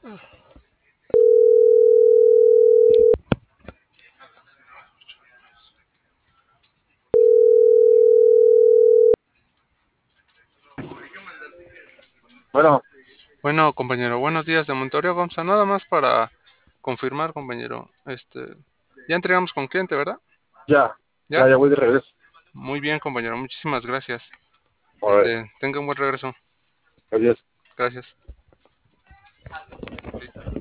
Bueno, Bueno, compañero, buenos días de Montorio Gonza. Nada más para confirmar, compañero. Ya entregamos con cliente, ¿verdad? ya, ¿Ya? ya voy de regreso. Muy bien, compañero. Muchísimas gracias. Órale, Tenga un buen regreso. adiós. Gracias.